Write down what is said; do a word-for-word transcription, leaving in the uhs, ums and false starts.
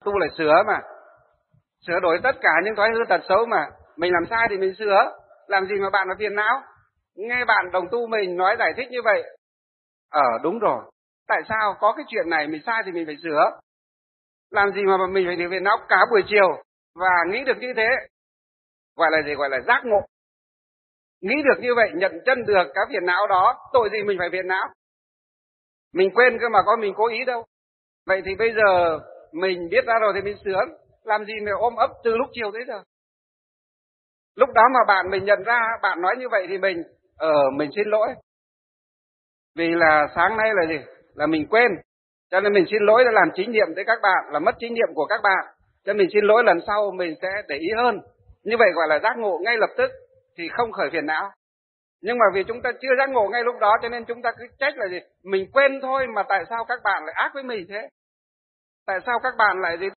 Tu là sửa mà. Sửa đổi tất cả những thói hư tật xấu mà. Mình làm sai thì mình sửa. Làm gì mà bạn mà phiền não. Nghe bạn đồng tu mình nói giải thích như vậy. Ờ đúng rồi. Tại sao có cái chuyện này mình sai thì mình phải sửa. Làm gì mà mình phải phiền não cả buổi chiều. Và nghĩ được như thế. Gọi là gì? Gọi là giác ngộ. Nghĩ được như vậy, nhận chân được cái phiền não đó. Tội gì mình phải phiền não. Mình quên cơ mà có mình cố ý đâu. Vậy thì bây giờ mình biết ra rồi thì mình sửa. Làm gì mà ôm ấp từ lúc chiều tới giờ. Lúc đó mà bạn mình nhận ra, bạn nói như vậy thì mình, ờ mình xin lỗi. Vì là sáng nay là gì? Là mình quên. Cho nên mình xin lỗi đã làm chính nhiệm tới các bạn, là mất chính nhiệm của các bạn. Cho nên mình xin lỗi lần sau mình sẽ để ý hơn. Như vậy gọi là giác ngộ ngay lập tức thì không khởi phiền não. Nhưng mà vì chúng ta chưa giác ngộ ngay lúc đó cho nên chúng ta cứ trách là gì? Mình quên thôi mà tại sao các bạn lại ác với mình thế? Tại sao các bạn lại gì?